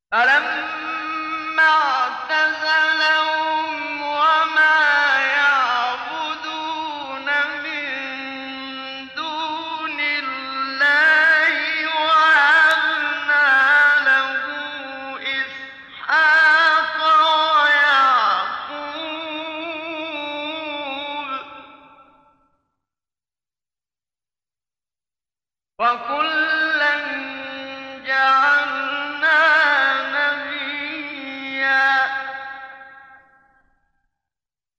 فلما اعتزلهم وما يعبدون من دون الله وهبنا له إسحاق ويعقوب وكلا جعلنا